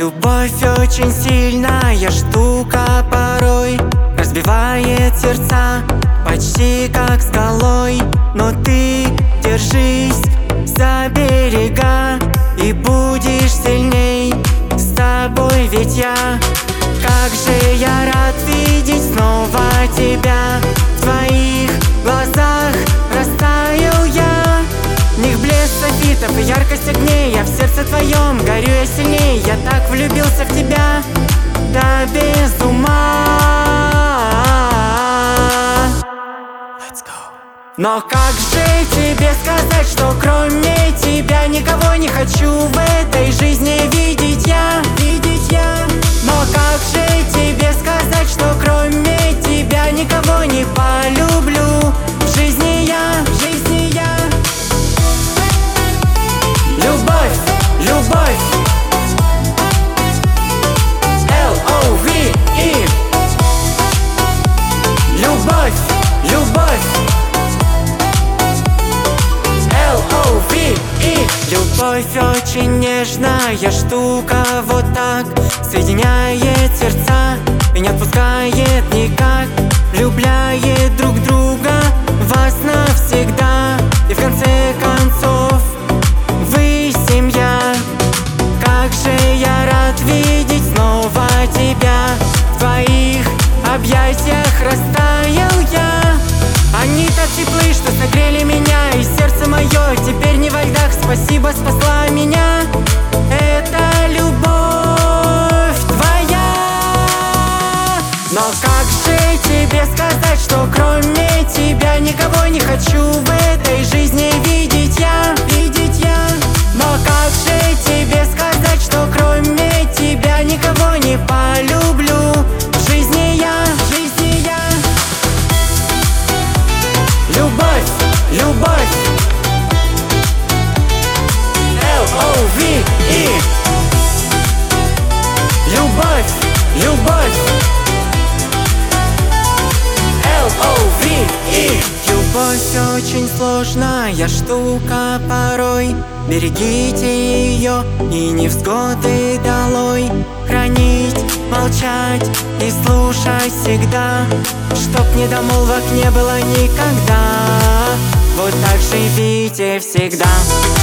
Любовь очень сильная штука, порой разбивает сердца почти как скалой. Но ты держись за берега и будешь сильней. С тобой ведь я. Как же я рад видеть снова тебя. В твоих глазах растаял я. В них блеск софитов и яркость огней. Я в сердце твоем горю я сильней. Я так влюбился в тебя, да без ума. Но как же тебе сказать, что кроме тебя никого не хочу в этой жизни видеть я. Но как же тебе сказать, что кроме тебя никого не полюблю в жизни я. Любовь, любовь, L-O-V-E. Любовь, любовь, L-O-V-E. Любовь очень нежная штука, вот так соединяет сердца и не отпускает никак. Влюбляет друг друга, вас навсегда. И в конце концов вы семья. Как же я рад видеть снова тебя. В твоих объятиях растаял я. Они так теплы, что согрели меня. И сердце мое теперь не во льдах. Спасибо, спасла меня эта любовь твоя. Но как же тебе сказать, что кроме тебя никого не хочу в этой жизни видеть я. Но как же тебе сказать, что кроме тебя никого не полюблю в жизни я. Любовь, любовь, L-O-V-E. Любовь, любовь, L-O-V-E. Любовь очень сложная штука порой. Берегите ее и невзгоды долой. Хранить, молчать и слушать всегда, чтоб недомолвок не было никогда. Вот так живите всегда.